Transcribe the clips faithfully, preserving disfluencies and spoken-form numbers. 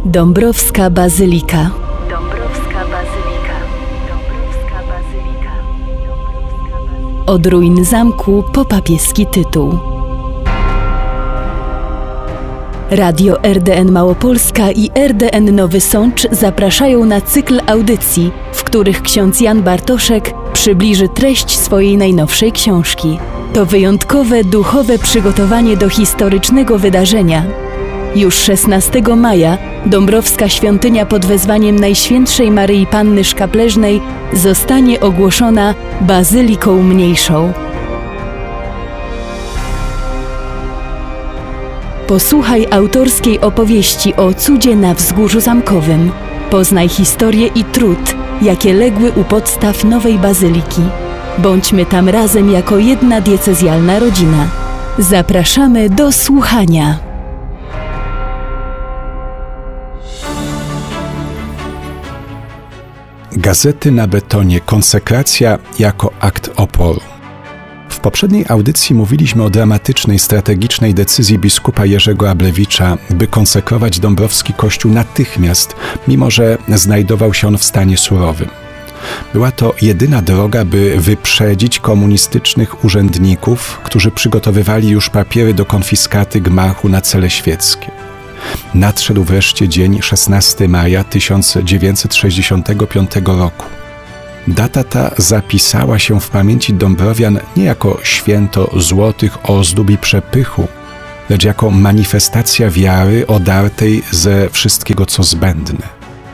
Dąbrowska Bazylika. Dąbrowska Bazylika. Dąbrowska Bazylika. Od ruin zamku po papieski tytuł. Radio R D N Małopolska i R D N Nowy Sącz zapraszają na cykl audycji, w których ksiądz Jan Bartoszek przybliży treść swojej najnowszej książki. To wyjątkowe, duchowe przygotowanie do historycznego wydarzenia. Już szesnastego maja Dąbrowska Świątynia pod wezwaniem Najświętszej Maryi Panny Szkapleżnej zostanie ogłoszona Bazyliką Mniejszą. Posłuchaj autorskiej opowieści o cudzie na Wzgórzu Zamkowym. Poznaj historię i trud, jakie legły u podstaw nowej bazyliki. Bądźmy tam razem jako jedna diecezjalna rodzina. Zapraszamy do słuchania. Gazety na betonie. Konsekracja jako akt oporu. W poprzedniej audycji mówiliśmy o dramatycznej, strategicznej decyzji biskupa Jerzego Ablewicza, by konsekrować Dąbrowski Kościół natychmiast, mimo że znajdował się on w stanie surowym. Była to jedyna droga, by wyprzedzić komunistycznych urzędników, którzy przygotowywali już papiery do konfiskaty gmachu na cele świeckie. Nadszedł wreszcie dzień szesnastego maja tysiąc dziewięćset sześćdziesiątego piątego roku. Data ta zapisała się w pamięci Dąbrowian nie jako święto złotych ozdób i przepychu, lecz jako manifestacja wiary odartej ze wszystkiego, co zbędne.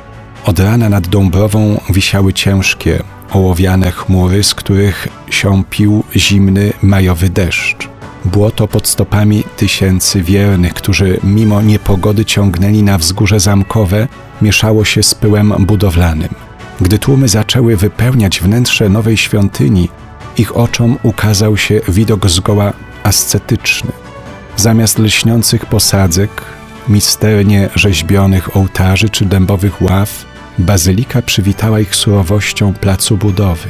Od rana nad Dąbrową wisiały ciężkie, ołowiane chmury, z których siąpił zimny majowy deszcz. Błoto pod stopami tysięcy wiernych, którzy mimo niepogody ciągnęli na wzgórze zamkowe, mieszało się z pyłem budowlanym. Gdy tłumy zaczęły wypełniać wnętrze nowej świątyni, ich oczom ukazał się widok zgoła ascetyczny. Zamiast lśniących posadzek, misternie rzeźbionych ołtarzy czy dębowych ław, bazylika przywitała ich surowością placu budowy.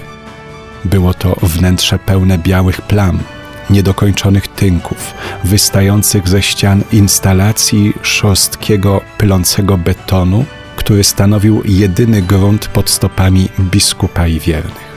Było to wnętrze pełne białych plam, niedokończonych tynków, wystających ze ścian instalacji szorstkiego, pylącego betonu, który stanowił jedyny grunt pod stopami biskupa i wiernych.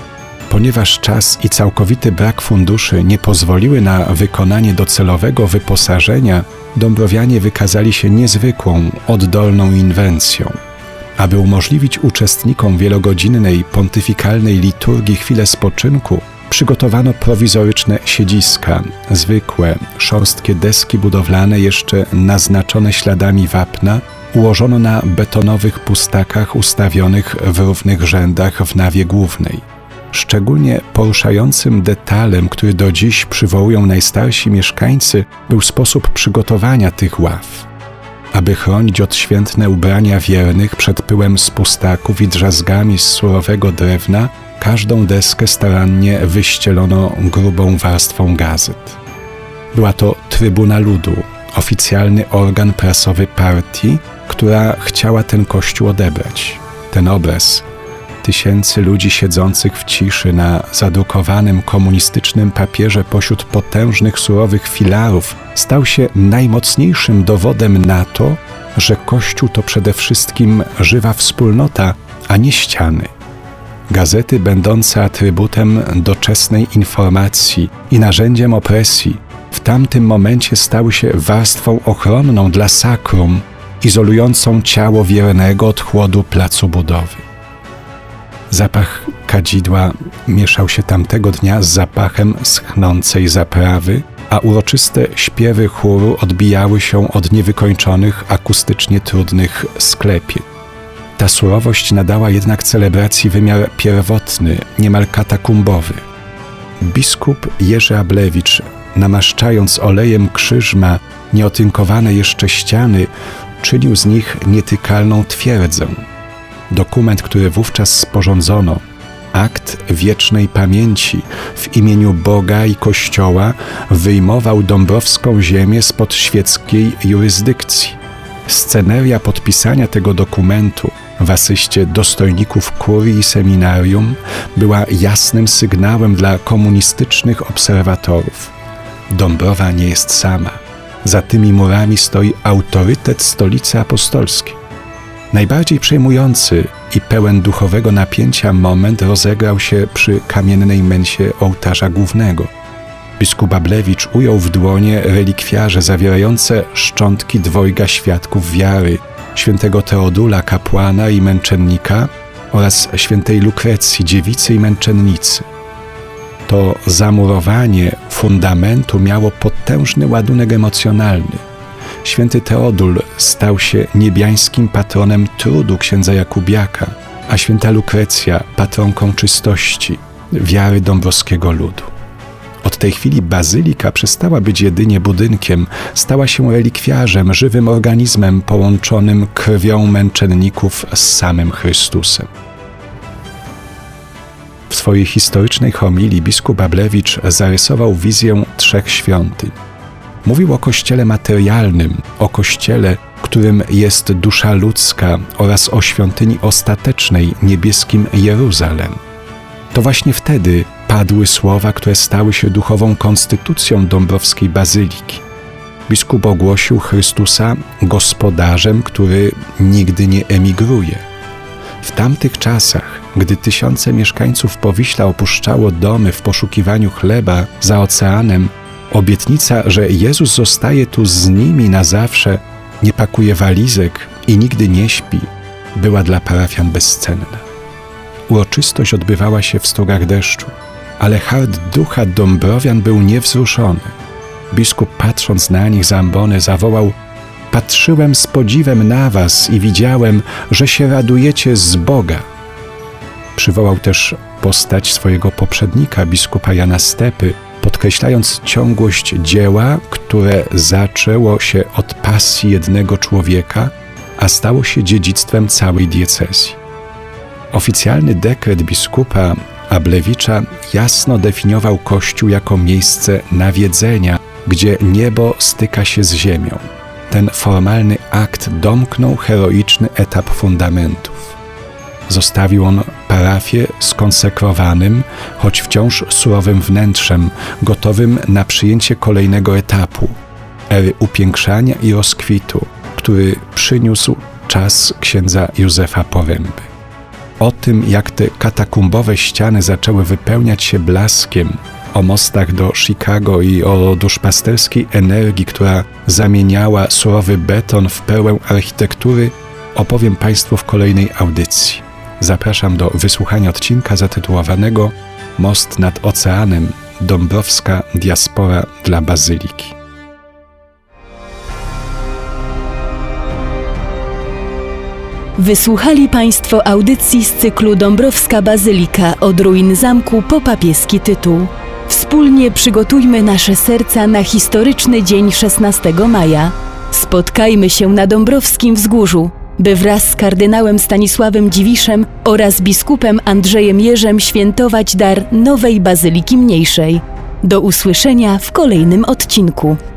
Ponieważ czas i całkowity brak funduszy nie pozwoliły na wykonanie docelowego wyposażenia, Dąbrowianie wykazali się niezwykłą, oddolną inwencją. Aby umożliwić uczestnikom wielogodzinnej pontyfikalnej liturgii chwilę spoczynku, przygotowano prowizoryczne siedziska, zwykłe, szorstkie deski budowlane jeszcze naznaczone śladami wapna, ułożono na betonowych pustakach ustawionych w równych rzędach w nawie głównej. Szczególnie poruszającym detalem, który do dziś przywołują najstarsi mieszkańcy, był sposób przygotowania tych ław. Aby chronić odświętne ubrania wiernych przed pyłem z pustaków i drzazgami z surowego drewna, każdą deskę starannie wyścielono grubą warstwą gazet. Była to Trybuna Ludu, oficjalny organ prasowy partii, która chciała ten kościół odebrać. Ten obraz tysięcy ludzi siedzących w ciszy na zadrukowanym komunistycznym papierze pośród potężnych surowych filarów stał się najmocniejszym dowodem na to, że Kościół to przede wszystkim żywa wspólnota, a nie ściany. Gazety będące atrybutem doczesnej informacji i narzędziem opresji w tamtym momencie stały się warstwą ochronną dla sakrum, izolującą ciało wiernego od chłodu placu budowy. Zapach kadzidła mieszał się tamtego dnia z zapachem schnącej zaprawy, a uroczyste śpiewy chóru odbijały się od niewykończonych, akustycznie trudnych sklepień. Ta surowość nadała jednak celebracji wymiar pierwotny, niemal katakumbowy. Biskup Jerzy Ablewicz, namaszczając olejem krzyżma nieotynkowane jeszcze ściany, czynił z nich nietykalną twierdzę. Dokument, który wówczas sporządzono, akt wiecznej pamięci w imieniu Boga i Kościoła, wyjmował dąbrowską ziemię spod świeckiej jurysdykcji. Sceneria podpisania tego dokumentu w asyście dostojników kurii i seminarium była jasnym sygnałem dla komunistycznych obserwatorów. Dąbrowa nie jest sama. Za tymi murami stoi autorytet stolicy apostolskiej. Najbardziej przejmujący i pełen duchowego napięcia moment rozegrał się przy kamiennej mensie ołtarza głównego. Biskup Ablewicz ujął w dłonie relikwiarze zawierające szczątki dwojga świadków wiary, świętego Teodula, kapłana i męczennika, oraz świętej Lukrecji, dziewicy i męczennicy. To zamurowanie fundamentu miało potężny ładunek emocjonalny. Święty Teodul stał się niebiańskim patronem trudu księdza Jakubiaka, a święta Lukrecja patronką czystości, wiary dąbrowskiego ludu. Od tej chwili bazylika przestała być jedynie budynkiem, stała się relikwiarzem, żywym organizmem połączonym krwią męczenników z samym Chrystusem. W swojej historycznej homilii biskup Ablewicz zarysował wizję trzech świątyń. Mówił o kościele materialnym, o kościele, którym jest dusza ludzka, oraz o świątyni ostatecznej, niebieskim Jeruzalem. To właśnie wtedy padły słowa, które stały się duchową konstytucją dąbrowskiej bazyliki. Biskup ogłosił Chrystusa gospodarzem, który nigdy nie emigruje. W tamtych czasach, gdy tysiące mieszkańców Powiśla opuszczało domy w poszukiwaniu chleba za oceanem, obietnica, że Jezus zostaje tu z nimi na zawsze, nie pakuje walizek i nigdy nie śpi, była dla parafian bezcenna. Uroczystość odbywała się w strugach deszczu, ale hart ducha dąbrowian był niewzruszony. Biskup, patrząc na nich z ambony, zawołał: „Patrzyłem z podziwem na was i widziałem, że się radujecie z Boga”. Przywołał też postać swojego poprzednika, biskupa Jana Stepy, podkreślając ciągłość dzieła, które zaczęło się od pasji jednego człowieka, a stało się dziedzictwem całej diecezji. Oficjalny dekret biskupa Ablewicza jasno definiował Kościół jako miejsce nawiedzenia, gdzie niebo styka się z ziemią. Ten formalny akt domknął heroiczny etap fundamentów. Zostawił on parafię skonsekrowanym, choć wciąż surowym wnętrzem, gotowym na przyjęcie kolejnego etapu, ery upiększania i rozkwitu, który przyniósł czas księdza Józefa Poręby. O tym, jak te katakumbowe ściany zaczęły wypełniać się blaskiem, o mostach do Chicago i o duszpasterskiej energii, która zamieniała surowy beton w pełnię architektury, opowiem Państwu w kolejnej audycji. Zapraszam do wysłuchania odcinka zatytułowanego „Most nad oceanem. Dąbrowska diaspora dla bazyliki”. Wysłuchali Państwo audycji z cyklu Dąbrowska Bazylika od ruin zamku po papieski tytuł. Wspólnie przygotujmy nasze serca na historyczny dzień szesnastego maja. Spotkajmy się na Dąbrowskim Wzgórzu, by wraz z kardynałem Stanisławem Dziwiszem oraz biskupem Andrzejem Jerzem świętować dar nowej Bazyliki Mniejszej. Do usłyszenia w kolejnym odcinku.